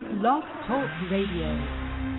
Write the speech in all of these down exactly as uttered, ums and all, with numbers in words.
Blog Talk Radio.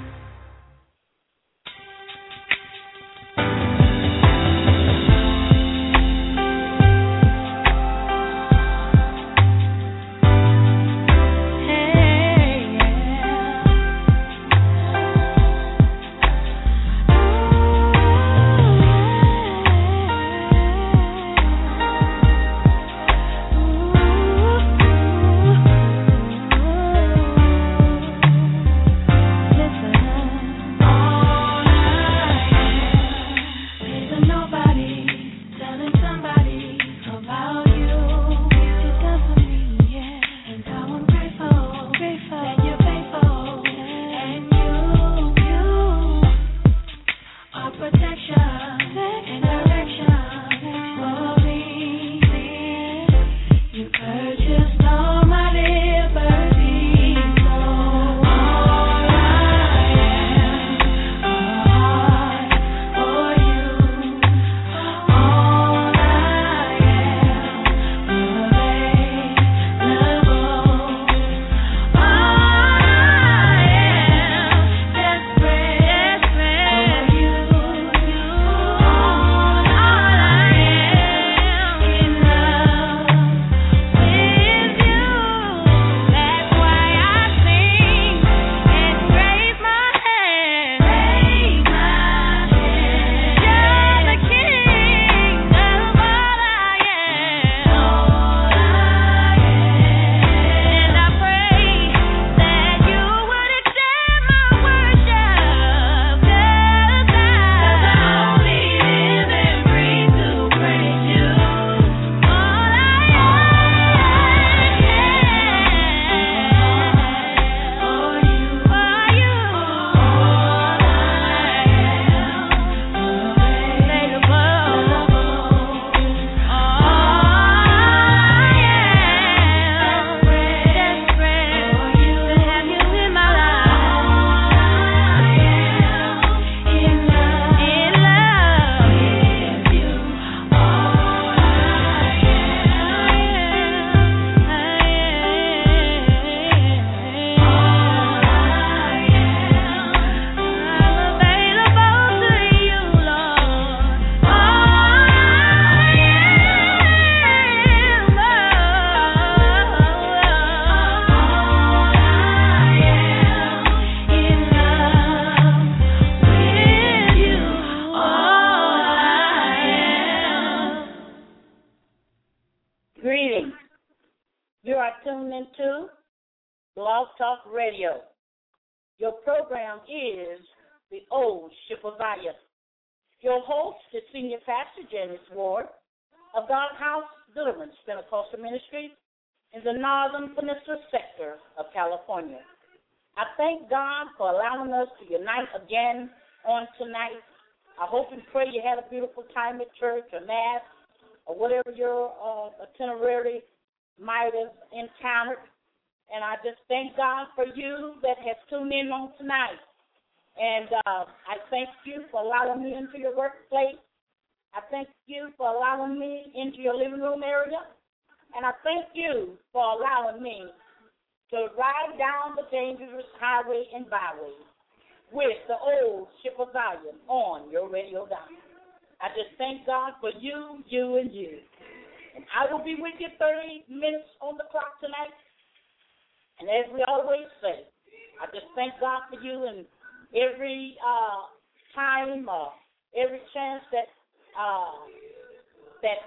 Your program is The Old Ship of Zion. Your host is Senior Pastor Janice Ward of God House Deliverance Pentecostal Ministries in the Northern Peninsula sector of California. I thank God for allowing us to unite again on tonight. I hope and pray you had a beautiful time at church or mass or whatever your uh, itinerary might have encountered. And I just thank God for you that has tuned in on tonight. And uh, I thank you for allowing me into your workplace. I thank you for allowing me into your living room area. And I thank you for allowing me to ride down the dangerous highway and byway with the Old Ship of Zion on your radio dial. I just thank God for you, you, and you. And I will be with you thirty minutes on the clock tonight. And as we always say, I just thank God for you and every uh, time, uh, every chance that uh, that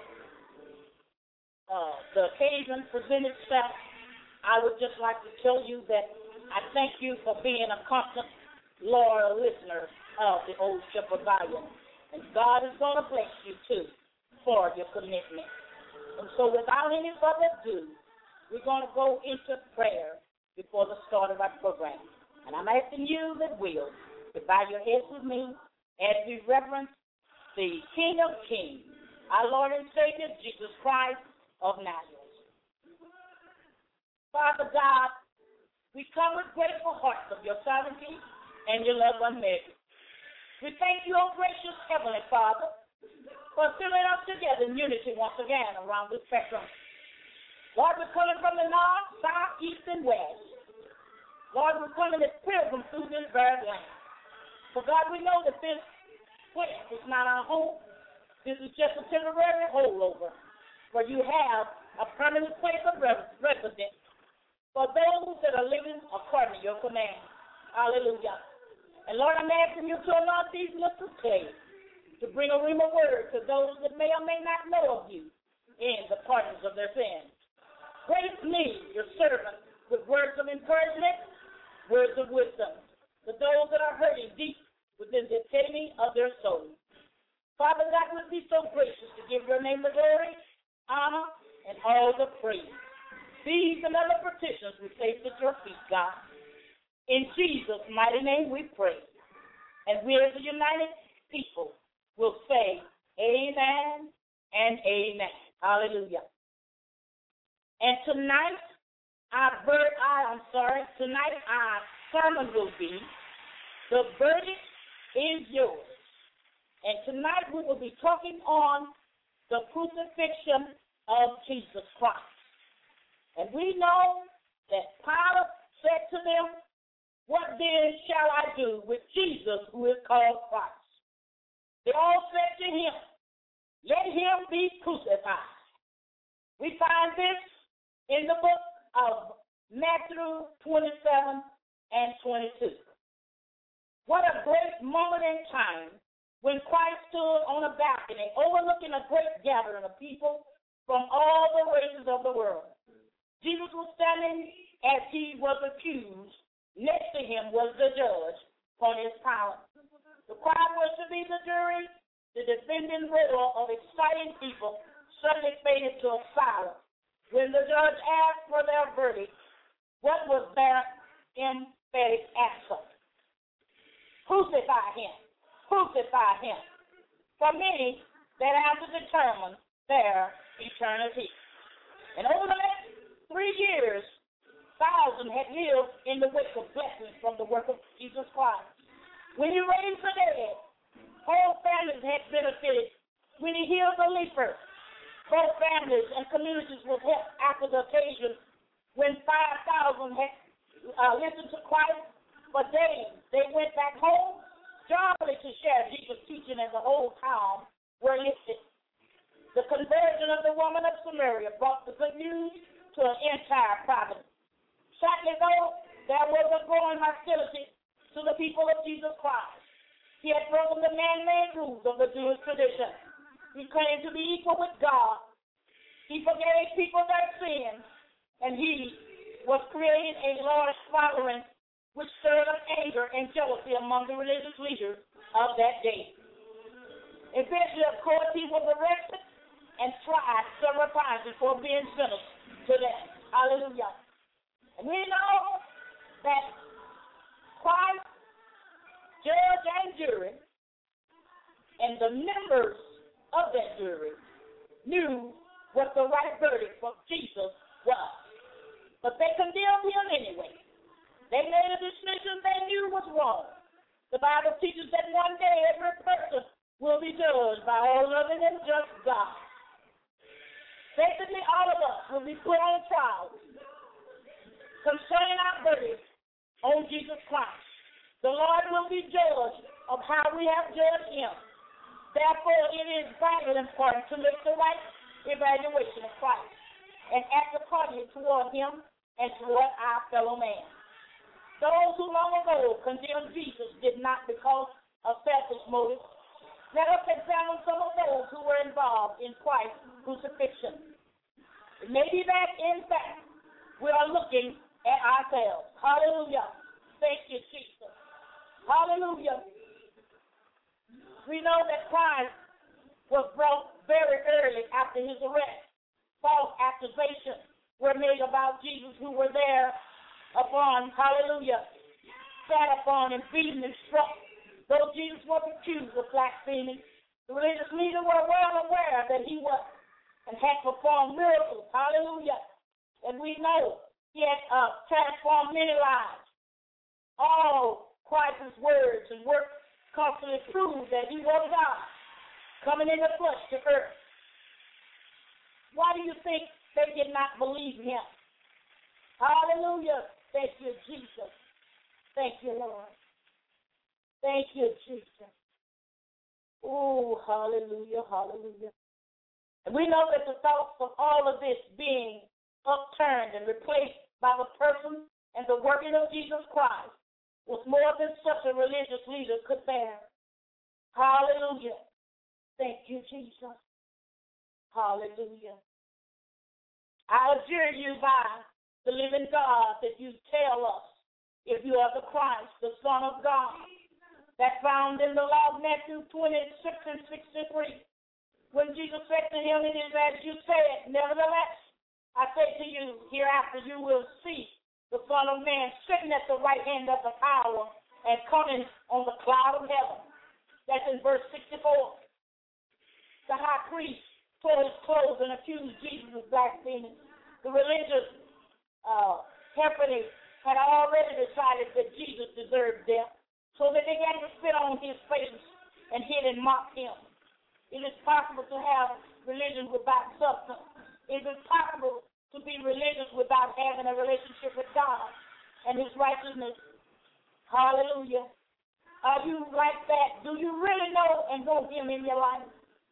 uh, the occasion presents itself. I would just like to tell you that I thank you for being a constant, loyal listener of the Old Ship of Zion. And God is going to bless you, too, for your commitment. And so without any further ado, we're going to go into prayer before the start of our program. And I'm asking you that will to bow your heads with me as we reverence the King of Kings, our Lord and Savior, Jesus Christ of Nazareth. Father God, we come with grateful hearts of your sovereignty and your love unmeasured. We thank you, O gracious Heavenly Father, for filling us together in unity once again around this spectrum. Lord, we're coming from the north, south, east, and west. Lord, we're coming as pilgrims through this very land. For God, we know that this place is not our home. This is just a temporary holdover where you have a permanent place of residence for those that are living according to your command. Hallelujah. And Lord, I'm asking you to anoint these lips of clay to bring a rhema word to those that may or may not know of you in the pardons of their sins. Grace me, your servant, with words of encouragement, words of wisdom, to those that are hurting deep within the epitome of their soul. Father, that would be so gracious to give your name the glory, honor, and all the praise. These and other petitions we place at your feet, God. In Jesus' mighty name we pray. And we as a united people will say amen and amen. Hallelujah. And tonight, our bird, I, I'm sorry, tonight our sermon will be, The Verdict is Yours. And tonight we will be talking on the crucifixion of Jesus Christ. And we know that Pilate said to them, what then shall I do with Jesus who is called Christ? They all said to him, let him be crucified. We find this in the book of Matthew twenty-seven and twenty-two. What a great moment in time when Christ stood on a balcony overlooking a great gathering of people from all the races of the world. Jesus was standing as he was accused. Next to him was the judge, Pontius Pilate. The crowd was to be the jury. The defending roar of exciting people suddenly faded to a silence. When the judge asked for their verdict, what was their emphatic answer? Crucify him. Crucify him. For many, that answer determined their eternity. And over the next three years, thousands had lived in the wake of blessings from the work of Jesus Christ. When he raised the dead, whole families had benefited. When he healed the leper, whole families and communities were helped after the occasion. When five thousand had uh, listened to Christ for days, they went back home joyfully to share Jesus' teaching, and the whole town were lifted. The conversion of the woman of Samaria brought the good news to an entire province. Sadly, though, there was a growing hostility to the people of Jesus Christ. He had broken the man-made rules of the Jewish tradition. He claimed to be equal with God. He forgave people their sins, and he was creating a large following which stirred up anger and jealousy among the religious leaders of that day. Eventually, of course, he was arrested and tried several times before being sentenced to death. Hallelujah. And we know that Christ, judge and jury, and the members of that jury knew what the right verdict for Jesus was. But they condemned him anyway. They made a decision they knew was wrong. The Bible teaches that one day every person will be judged by all other than just God. Basically, all of us will be put on trial concerning our verdict on Jesus Christ. The Lord will be judged of how we have judged him. Therefore, it is vitally important to make the right evaluation of Christ and act accordingly toward him and toward our fellow man. Those who long ago condemned Jesus did not because of selfish motives. Let us examine some of those who were involved in Christ's crucifixion. It may be that, in fact, we are looking at ourselves. Hallelujah. Thank you, Jesus. Hallelujah. We know that Christ was brought very early after his arrest. False accusations were made about Jesus who were there upon, hallelujah, sat upon and beaten and struck. Though Jesus was accused of blaspheming, the religious leaders were well aware that he was and had performed miracles. Hallelujah. And we know he had uh, transformed many lives. All Christ's words and works constantly proved that he was God, coming in the flesh to earth. Why do you think they did not believe him? Hallelujah. Thank you, Jesus. Thank you, Jesus. Oh, hallelujah, hallelujah. And we know that the thoughts of all of this being upturned and replaced by the person and the working of Jesus Christ was more than such a religious leader could bear. Hallelujah. Thank you, Jesus. Hallelujah. I adjure you by the living God that you tell us if you are the Christ, the Son of God. That's found in the law of Matthew twenty-six and sixty-three. When Jesus said to him, it is as you said, nevertheless, I say to you, hereafter you will see the Son of Man sitting at the right hand of the power and coming on the cloud of heaven. That's in verse sixty-four. The high priest tore his clothes and accused Jesus of blasphemy. The religious uh, company had already decided that Jesus deserved death. So they began to spit on his face and hit and mock him. It is possible to have religion without substance. It is possible to be religious without having a relationship with God and his righteousness. Hallelujah. Are you like that? Do you really know and know him in your life?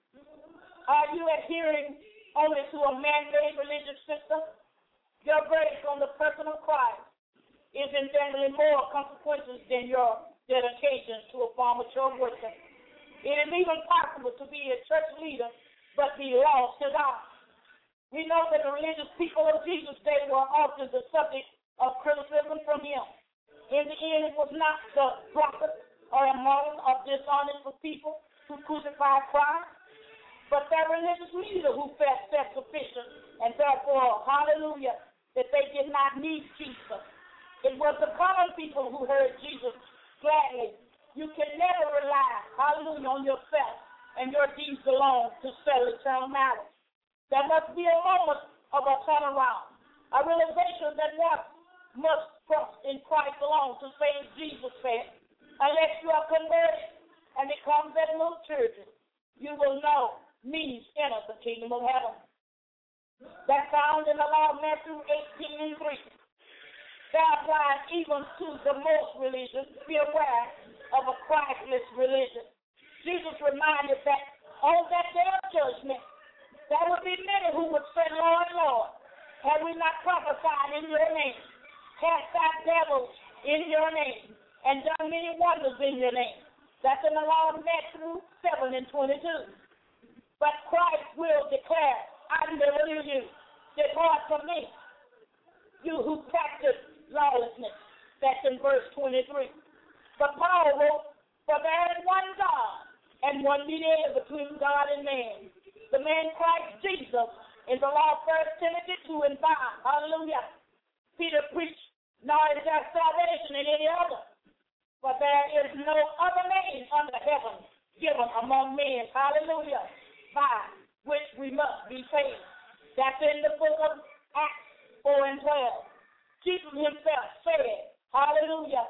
Are you adhering only to a man-made religious system? Your verdict on the person of Christ is infinitely more consequences than your dedication to a form of church worship. It is even possible to be a church leader but be lost to God. We know that the religious people of Jesus' day were often the subject of criticism from him. In the end, it was not the prophet or a model of dishonest people who crucified Christ, but their religious leader who felt self-sufficient and therefore, hallelujah, that they did not need Jesus. It was the common people who heard Jesus gladly. You can never rely, hallelujah, on yourself and your deeds alone to settle eternal matters. There must be a moment of a turnaround, a realization that one must trust in Christ alone to say as Jesus said, unless you are converted and become that little children, you will know means enter the kingdom of heaven. That's found in the law of Matthew eighteen and three. That applies even to the most religious. Be aware of a Christless religion. Jesus reminded that on that day of judgment, there would be many who would say, Lord, Lord, have we not prophesied in your name, cast out devils in your name, and done many wonders in your name? That's in the law of Matthew seven and twenty-two. But Christ will declare, I never knew you. Depart from me, you who practice lawlessness. That's in verse twenty-three. But Paul wrote, for there is one God and one mediator between God and man, the man Christ Jesus. In the law of First Timothy two and five. Hallelujah. Peter preached, nor is there salvation in any other, for there is no other name under heaven given among men. Hallelujah. By which we must be saved. That's in the book of Acts four and twelve. Jesus himself said, hallelujah,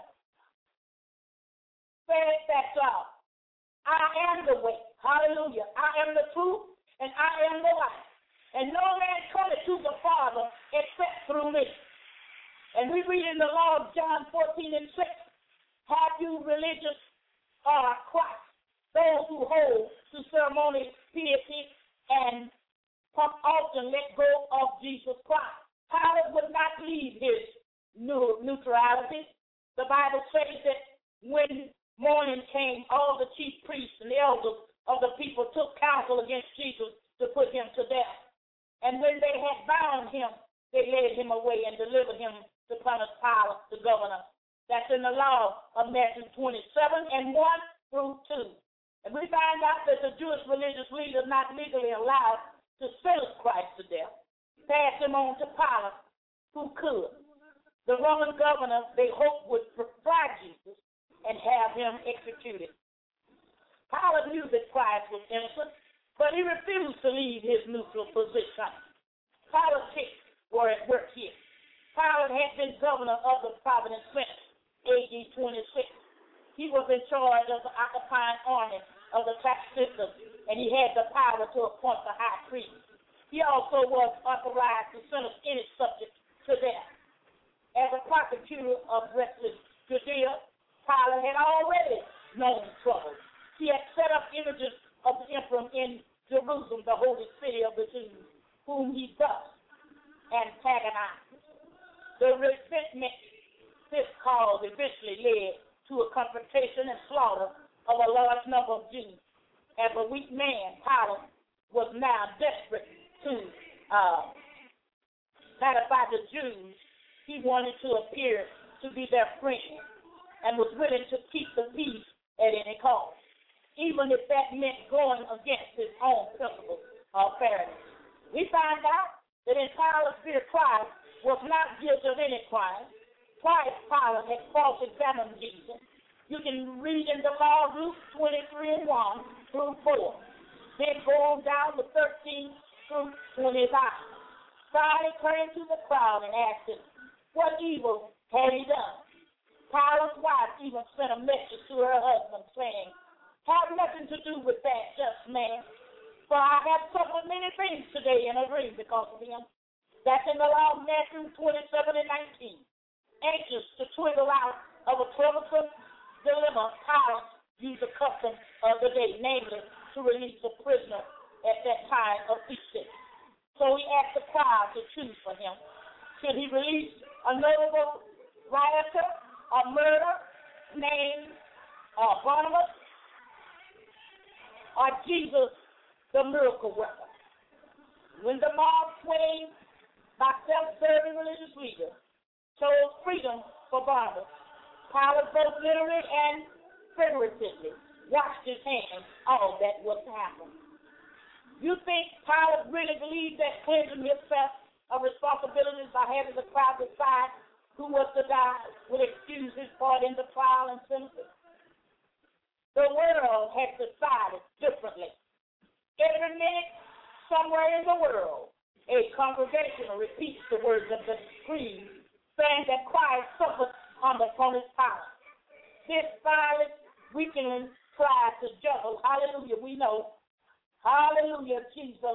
said that uh, I am the way, hallelujah. I am the truth, and I am the life. And no man cometh to the Father except through me. And we read in the law of John fourteen and six, have you religious uh, Christ, those who hold to ceremony, piety, and often let go of Jesus Christ. Pilate would not leave his neutrality. The Bible says that when morning came, all the chief priests and the elders of the people took counsel against Jesus to put him to death. And when they had bound him, they led him away and delivered him to Pontius Pilate, the governor. That's in the law of Matthew twenty-seven and one through two. And we find out that the Jewish religious leaders not legally allowed to sentence Christ to death, pass him on to Pilate, who could. The Roman governor, they hoped, would try Jesus and have him executed. Pilate knew that Christ was innocent, but he refused to leave his neutral position. Politics were at work here. Pilate had been governor of the Providence Senate, A D twenty-six. He was in charge of the occupying army of the tax system, and he had the power to appoint the high priest. He also was authorized to sentence any subject to death. As a prosecutor of restless Judea, Pilate had already known cause eventually led to a confrontation and slaughter of a large number of Jews. As a weak man, Pilate was now desperate to uh, satisfy the Jews. He wanted to appear to be their friend and was willing to keep the peace at any cost, even if that meant going against his own principles of fairness. We find out that in Pilate's view, Christ was not guilty of any crime. Twice Pilate had cross-examined Jesus. You can read in the law Luke twenty-three and one through four. Then go down to thirteen through twenty-five. Pilate turned to the crowd and asked him, what evil had he done? Pilate's wife even sent a message to her husband saying, have nothing to do with that just man, for I have suffered many things today in a dream because of him. That's in the law of Matthew twenty-seven and nineteen. Anxious to twiddle out of a troublesome dilemma, Pilate used the custom of the day, namely to release a prisoner at that time of feasting. So he asked the crowd to choose for him. Should he release a notable rioter, a murderer named uh, Barnabas, or Jesus, the miracle worker? When the mob swayed by self-serving religious leaders chose freedom for Barnabas, Pilate both literally and figuratively washed his hands all that was to happen. You think Pilate really believed that cleansing himself of responsibilities by having the crowd decide who was to die would excuse his part in the trial and sentencing? The world has decided differently. Every minute, somewhere in the world, a congregation repeats the words of the creed, saying that Christ suffered under from his power. This violent, weakening tries to juggle, hallelujah, we know, hallelujah, Jesus,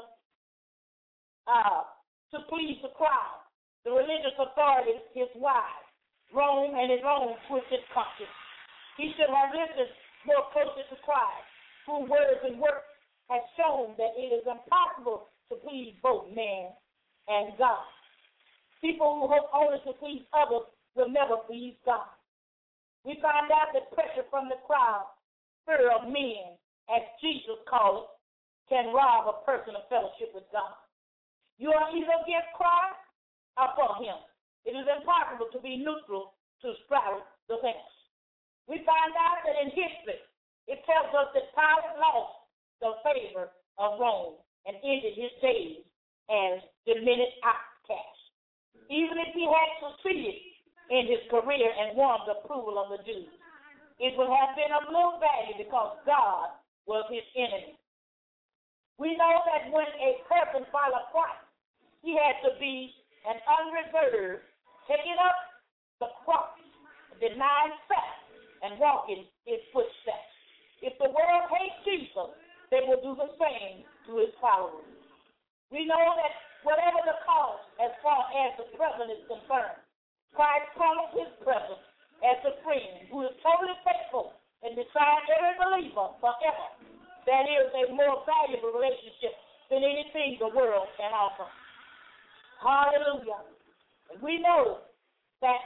uh, to please the crowd, the religious authorities, his wives, Rome and his own twisted conscience. He should have listened more closely to Christ, whose words and works have shown that it is impossible to please both man and God. People who hope only to please others will never please God. We find out that pressure from the crowd, fear of men, as Jesus called it, can rob a person of fellowship with God. You are either against Christ or for him. It is impossible to be neutral to straddle the fence. We find out that in history, it tells us that Pilate lost the favor of Rome and ended his days as diminished outcast. Even if he had succeeded in his career and won the approval of the Jews, it would have been of little value because God was his enemy. We know that when a person followed Christ, he had to be an unreserved, taking up the cross, denying self, and walking his footsteps. If the world hates Jesus, they will do the same to his followers. We know that whatever the cost, as far as the present is concerned, Christ promised his presence as a friend who is totally faithful and beside every believer forever. That is a more valuable relationship than anything the world can offer. Hallelujah. And we know that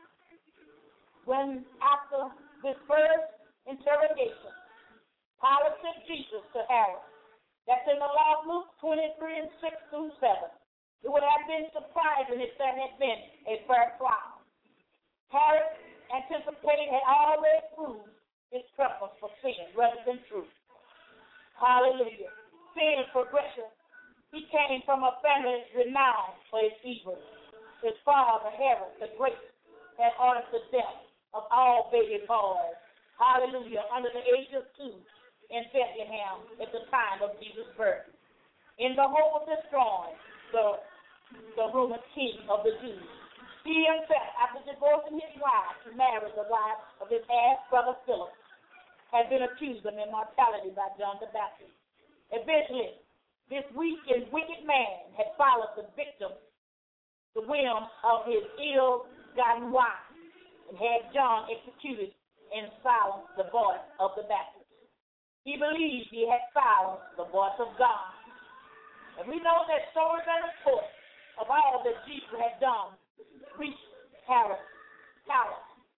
when after this first interrogation, Pilate sent Jesus to Herod. That's in the law of Luke twenty-three and six through seven. It would have been surprising if there had been a fair trial. Herod, anticipating, had already proved his preference for sin rather than truth. Hallelujah. Sin and progression. He came from a family renowned for its evil. His father, Herod the Great, had ordered the death of all baby boys. Hallelujah. Under the age of two in Bethlehem at the time of Jesus' birth. In the hope of destroying the, the Roman king of the Jews. He himself, after divorcing his wife to marry the wife of his half-brother Philip, had been accused of immortality by John the Baptist. Eventually, this weak and wicked man had followed the victim, the whim of his ill-gotten wife, and had John executed and silenced the voice of the Baptist. He believed he had silenced the voice of God. And we know that stories and reports of all that Jesus had done reached Herod, Pilate,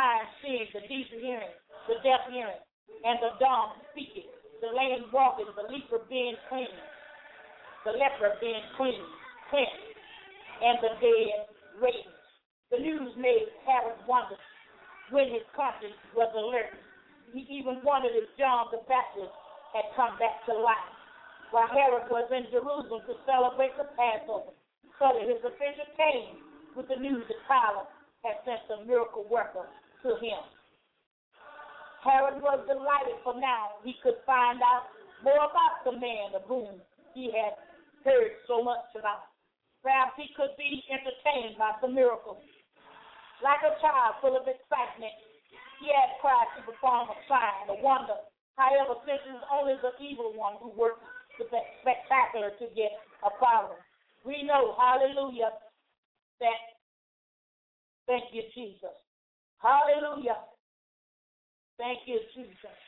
blind seeing, the deaf hearing, the deaf hearing, and the dumb speaking, the lame walking, the leper being clean, the leper being clean, cleansed, and the dead raised. The news made Herod wonder when his conscience was alert. He even wondered if John the Baptist had come back to life, while Herod was in Jerusalem to celebrate the Passover. Suddenly his official came with the news that Pilate had sent a miracle worker to him. Herod was delighted, for now he could find out more about the man of whom he had heard so much about. Perhaps he could be entertained by some miracles. Like a child full of excitement, he had tried to perform a sign, a wonder. However, since it is only the evil one who works the spectacular to get a problem, we know, hallelujah, that, thank you, Jesus. Hallelujah. Thank you, Jesus.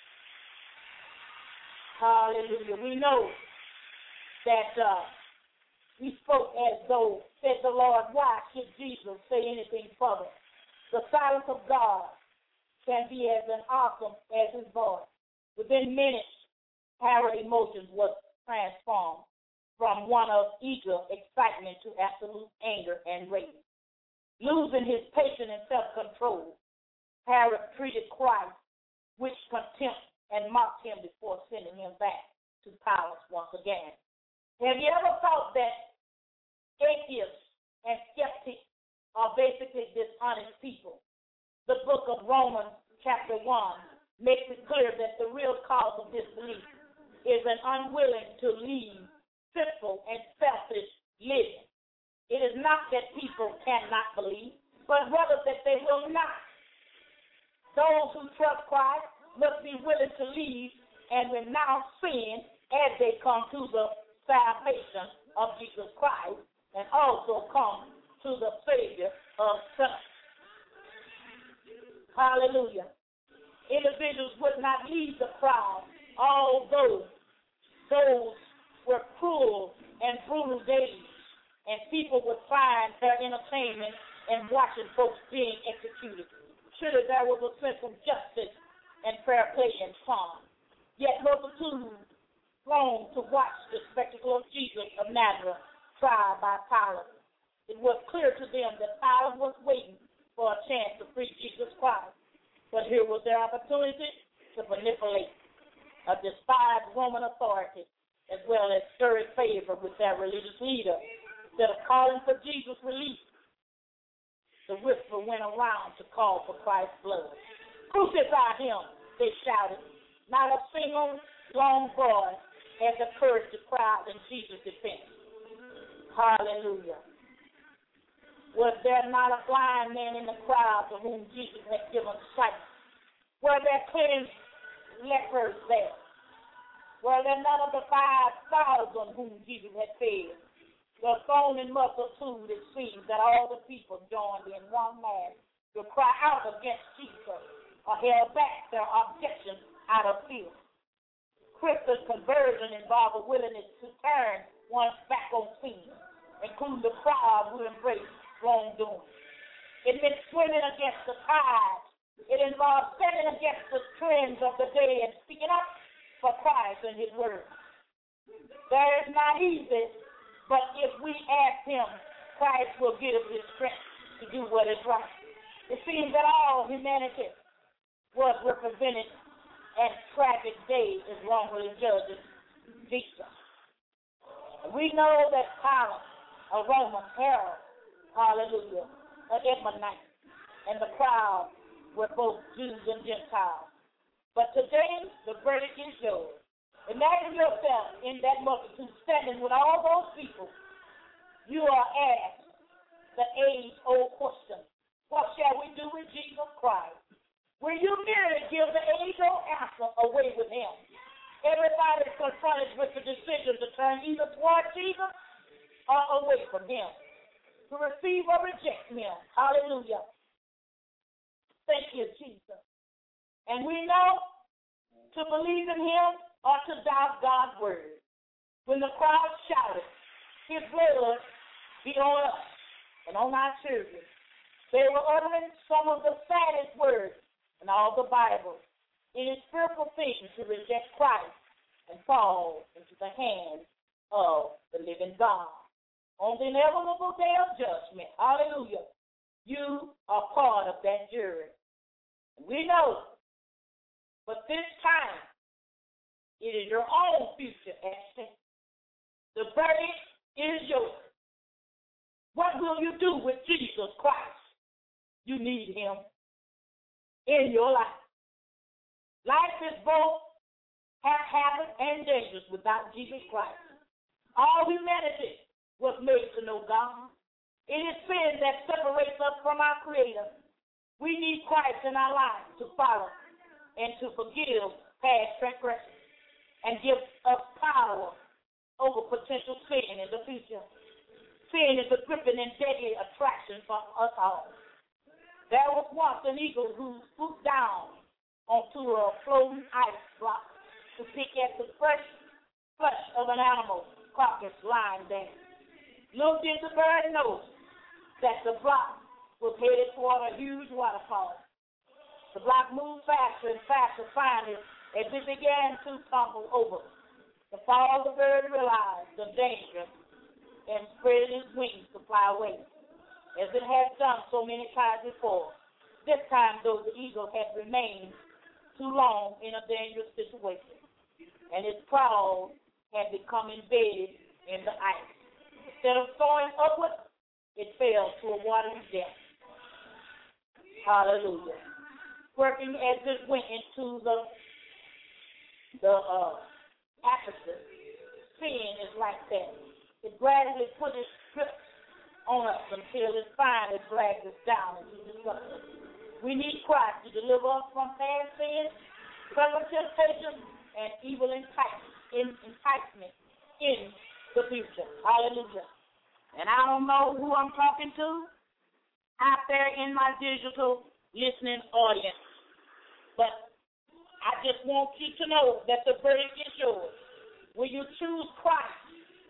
Hallelujah. We know that uh, he spoke as though, said the Lord, why should Jesus say anything further? The silence of God can be as an awesome as his voice. Within minutes, Herod's emotions was transformed from one of eager excitement to absolute anger and rage. Losing his patience and self-control, Herod treated Christ with contempt and mocked him before sending him back to Pilate once again. Have you ever thought that atheists and skeptics are basically dishonest people? The book of Romans, chapter one, makes it clear that the real cause of disbelief is an unwilling to leave sinful and selfish living. It is not that people cannot believe, but rather that they will not. Those who trust Christ must be willing to leave and renounce sin as they come to the salvation of Jesus Christ and also come to the Savior of sinners. Hallelujah. Individuals would not leave the crowd, although those were cruel and brutal days, and people would find their entertainment in watching folks being executed. Surely there was a sense of justice and fair play in fun. Yet multitudes thronged to watch the spectacle of Jesus of Nazareth tried by Pilate. It was clear to them that Pilate was waiting for a chance to free Jesus Christ. But here was their opportunity to manipulate a despised Roman authority as well as stir favor with their religious leader. Instead of calling for Jesus' release, the whisper went around to call for Christ's blood. Crucify him, they shouted. Not a single lone boy had the courage to cry out in Jesus' defense. Hallelujah. Was there not a blind man in the crowd to whom Jesus had given sight? Were there cleansed lepers there? Were there none of the five thousand whom Jesus had fed? The foaming multitude, it seems that all the people joined in one mass to cry out against Jesus or held back their objections out of fear. Christian conversion involved a willingness to turn one's back on sin, including the crowd who embraced wrongdoing. It meant swimming against the tide. It involved standing against the trends of the day and speaking up for Christ and his word. There is not easy, but if we ask him, Christ will give us his strength to do what is right. It seems that all humanity was represented at tragic days as wrongly judges Jesus. We know that Pilate, a Roman Herod, hallelujah, an Edmonite, and the crowd were both Jews and Gentiles. But today, the verdict is yours. Imagine yourself in that multitude standing with all those people. You are asked the age-old question, what shall we do with Jesus Christ? Will you merely give the age-old answer away with him? Everybody is confronted with the decision to turn either toward Jesus or away from him, to receive or reject him. Hallelujah. Thank you, Jesus. And we know to believe in him or to doubt God's word. When the crowd shouted, his blood be on us and on our children, they were uttering some of the saddest words all the Bible. It is fearful thing to reject Christ and fall into the hands of the living God. On the inevitable day of judgment, hallelujah, you are part of that jury. We know, but this time, it is your own future at stake. The verdict is yours. What will you do with Jesus Christ? You need him in your life. Life is both haphazard and dangerous without Jesus Christ. All humanity was made to know God. It is sin that separates us from our Creator. We need Christ in our lives to follow and to forgive past transgressions and give us power over potential sin in the future. Sin is a gripping and deadly attraction for us all. There was once an eagle who swooped down onto a floating ice block to pick at the fresh flesh of an animal carcass lying there. Little did the bird know that the block was headed toward a huge waterfall. The block moved faster and faster, finally, as it began to tumble over. The fall, the bird realized the danger and spread his wings to fly away, as it had done so many times before. This time, though, the eagle had remained too long in a dangerous situation, and its prow had become embedded in the ice. Instead of soaring upward, it fell to a watery depth. Hallelujah. Working as it went into the the uh, atmosphere. Sin is like that. It gradually put its grip on us until it finally drags us down into destruction. We need Christ to deliver us from past sin, present temptation, and evil enticement in the future. Hallelujah. And I don't know who I'm talking to out there in my digital listening audience, but I just want you to know that the verdict is yours. Will you choose Christ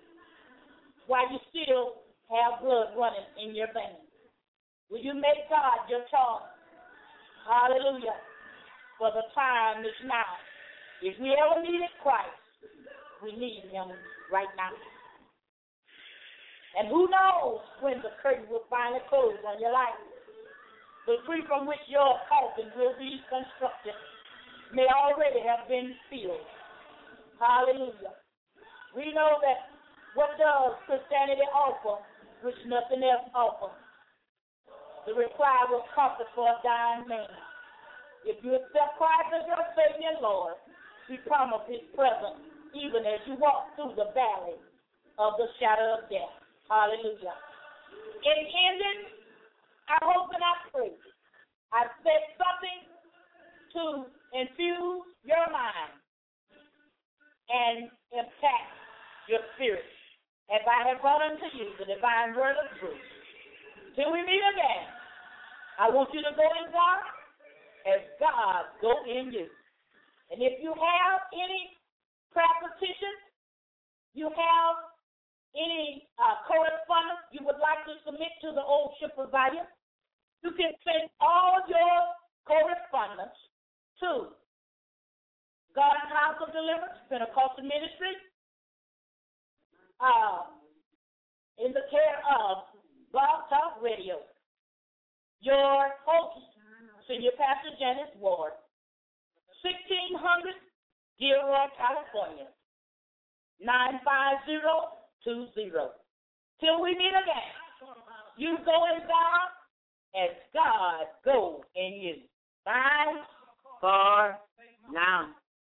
while you still have blood running in your veins? Will you make God your choice? Hallelujah. For the time is now. If we ever needed Christ, we need him right now. And who knows when the curtain will finally close on your life. The tree from which your coffin will be constructed may already have been filled. Hallelujah. We know that what does Christianity offer, which nothing else offers? The reply will comfort for a dying man. If you accept Christ as your Savior and Lord, He promises His presence even as you walk through the valley of the shadow of death. Hallelujah. In ending, I hope and I pray I've said something to infuse your mind and impact your spirit as I have brought unto you the divine word of truth. Till we meet again, I want you to go in God as God go in you. And if you have any prayer petitions, you have any uh, correspondence you would like to submit to the old ship provider, you can send all your correspondence to God's House of Deliverance, Pentecostal Ministry, uh, in the care of Blog Talk Radio. Your host, Senior Pastor Janice Ward, sixteen hundred Gilroy, California, nine five zero two zero. Till we meet again, you go in God as God goes in you. Bye for now.